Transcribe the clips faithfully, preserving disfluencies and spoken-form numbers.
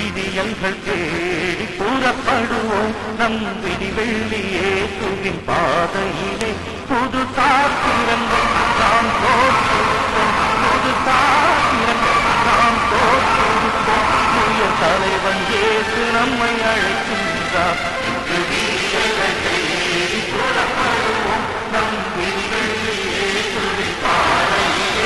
விடியல்கள் தேடி கூறப்படுவோம் நம் விடிவெள்ளியே துவின் பாதையிலே புது சாத்திரங்கள் நாம் தோற்றுவிப்போம் புது சாத்திரங்கள் நாம் தோற்றுவிப்போம் புதிய தலைவன் இயேசு நம்மை அழைக்கின்றார் விடியல்கள் தேடி கூறப்படுவோம் நம் விடிவெள்ளியே துவின் பாதையிலே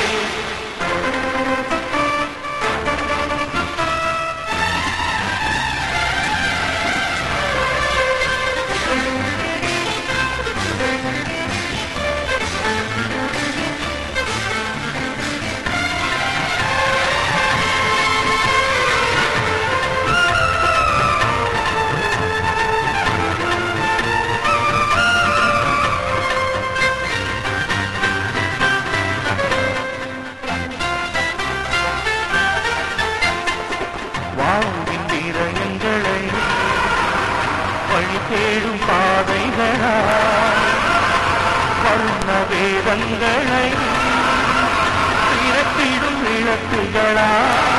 வாழ்வின் வீரங்களை வழி தேடும் பாதைகளா வர்ண வேதங்களை திரட்டிடும் விளக்குகளா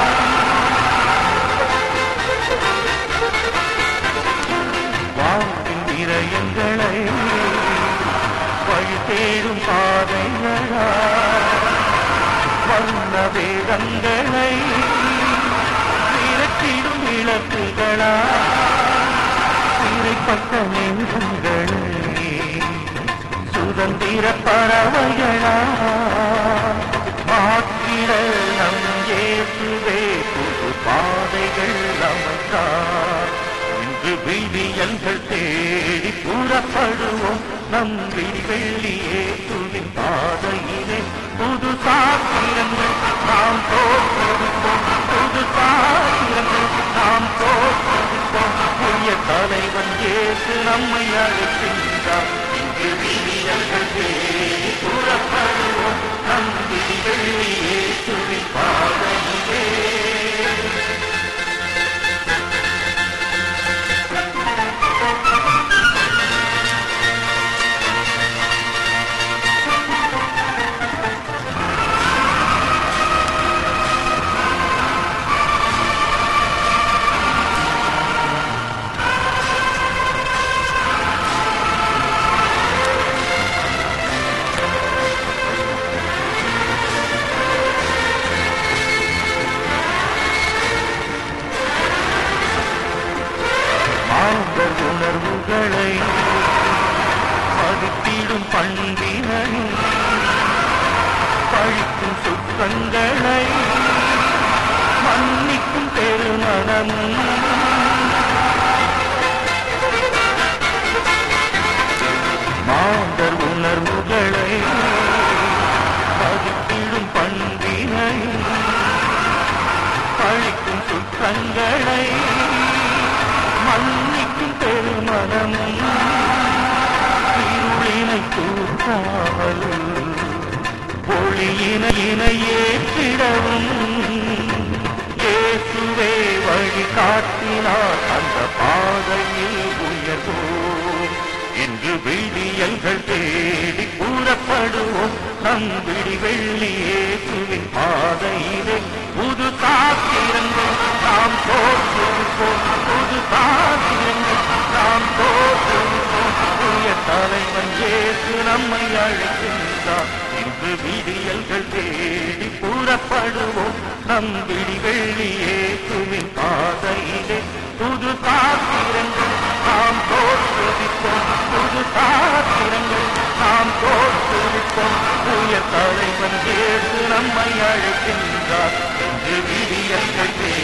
வாழ்வின் வீரங்களை வழி தேடும் பாதைகளா வர்ண வேதங்களை திரட்டிடும் விளக்குகளா சிறைப்பட்ட நெஞ்சங்களே சுதந்திர பறவைகளா மாற்றிட நம் இயேசுவே புது பாதைகள் அமைத்தார் இன்று விடியல்கள் தேடி கூறப்படுவோம் நம் விடிவெள்ளியே துவின் பாதையிலே புது சாத்திரங்கள் நாம் தோற்றுவிப்போம் புது சாத்திரங்கள் நாம் தோற்றுவிப்போம் புதிய தலைவன் இயேசு நம்மை அழைக்கின்றார் இன்று விடியல்கள் தேடி கூறப்படுவோம் நம் விடிவெள்ளியே துவின் பாதையிலே உணர்வுகளை பதித்திடும் பண்பினை பழிக்கும் சுத்தங்களை மன்னிக்கும் பெருமனம் மாந்தர் உணர்வுகளை பதித்திடும் பண்பினை பழிக்கும் சுத்தங்களை மன்னிக்கும் பெருமனமும் இருளினை தூக்காமல் ஒளியினை ஏற்றிடவும் இயேசுவே வழி காட்டினார் அந்த பாதையில் உயர்வோம் இன்று விடியல்கள் தேடி கூறப்படுவோம் நம் விடிவெள்ளியே துவின் பாதையிலே புது சாத்திரங்கள் நாம் தோற்றுவிப்போம் புது சாத்திரங்கள் நாம் தோற்றுவிப்போம் புதிய தலைவன் இயேசு நம்மை அழைக்கின்றார் இன்று விடியல்கள் தேடி கூறப்படுவோம் நம் விடிவெள்ளியே துவின் பாதையிலே புது சாத்திரங்கள் நாம் தோற்றுவிப்போம் புது சாத்திரங்கள் நாம் தோற்றுவிப்போம் புதிய தலைவன் இயேசு நம்மை அழைக்கின்றார் இன்று விடியல்கள்